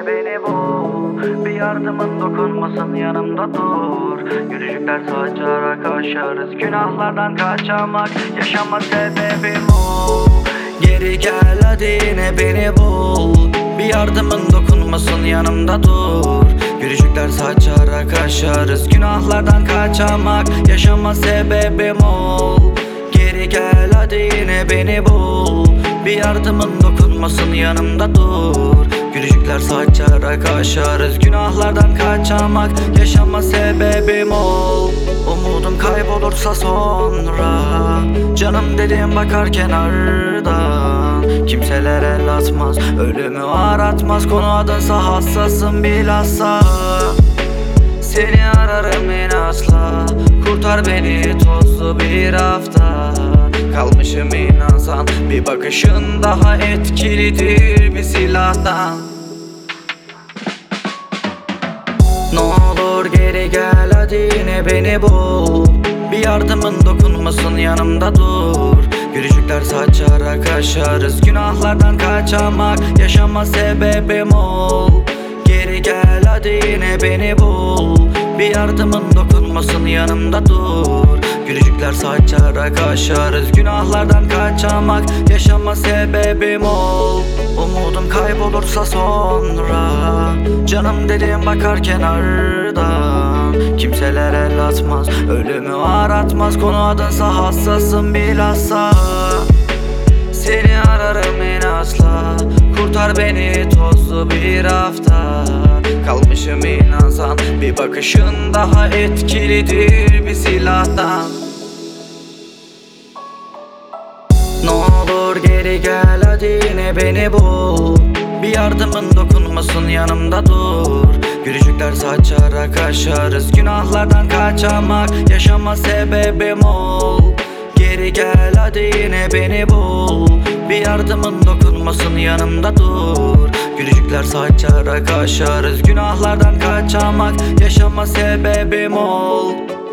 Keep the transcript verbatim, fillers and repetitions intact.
yine beni bul. Bir yardımın dokunmasın, yanımda dur. Gülücükler saçarak aşarız günahlardan kaçamak. Yaşama sebebim o. Geri gel hadi yine beni bul. Bir yardımın dokunmasın, yanımda dur. Gülücükler saçarak aşarız günahlardan kaçamak. Yaşama sebebim ol. Geri gel hadi yine beni bul. Bir yardımın dokunmasın, yanımda dur. Gülücükler saçarak aşarız günahlardan kaçamak. Yaşama sebebim ol. Umudum kaybolursa sonra, canım dediğim bakar kenardan. Kimseler el atmaz, ölümü aratmaz. Konu adınsa hassasım bilhassa. Seni ararım inatla, kurtar beni tozlu bir hafta. Kalmışım inansan, bir bakışın daha etkilidir bir silahtan. Ne olur geri gel hadi yine beni bul. Bir yardımın dokunmasın, yanımda dur. Gülücükler saçarak aşarız günahlardan kaçamak. Yaşama sebebim ol. Geri gel hadi yine beni bul. Bir yardımın dokunmasın, yanımda dur. Gülücükler saçarak aşarız günahlardan kaçamak. Yaşama sebebim ol. Umudum kaybolursa sonra, canım dediğim bakar kenardan. Kimseler el atmaz, ölümü aratmaz. Konu adınsa hassasım bilhassa. Seni ararım inatla, kurtar beni tozlu bir hafta. Kalmışım inansan, bir bakışın daha etkilidir bir silahtan. Ne olur geri gel hadi yine beni bul. Bir yardımın dokunmasın, yanımda dur. Gülücükler saçarak aşarız günahlardan kaçamak. Yaşama sebebim ol. Geri gel hadi yine beni bul. Bir yardımın dokunmasın, yanımda dur. Gülücükler saçarak aşarız günahlardan kaçamak. Yaşama sebebim ol.